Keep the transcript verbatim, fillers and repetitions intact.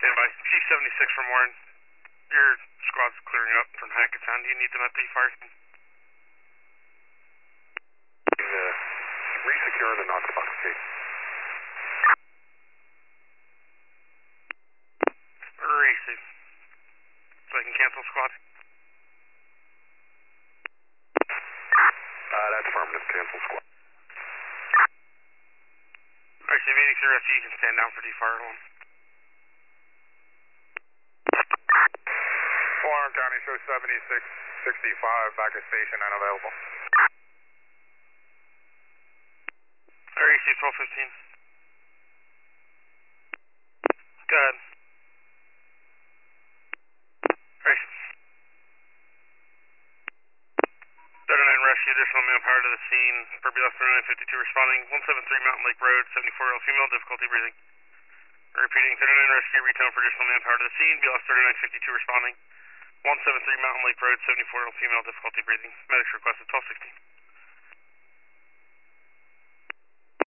Standby. Chief seventy-six from Warren. Your squad's clearing up from Hackettstown. Do you need them at the fire scene? Uh, re-secure the knock box, okay. Receive. So I can cancel squad? Uh, that's affirmative. Cancel squad. Alright, so eighty-three F G, you can stand down for D-fire one. Warren County, show seventy-six sixty-five, back at station, unavailable. Alright, receive twelve fifteen. Go ahead. Alright. thirty-nine rescue, additional manpower to the scene. Per B L S thirty-nine fifty-two responding. one seventy-three Mountain Lake Road, seventy-four year old female, difficulty breathing. Repeating, thirty-nine rescue, retone for additional manpower to the scene. B L S thirty-nine fifty-two responding. one seventy-three Mountain Lake Road, seventy-four year old female, difficulty breathing. Medics requested twelve sixteen.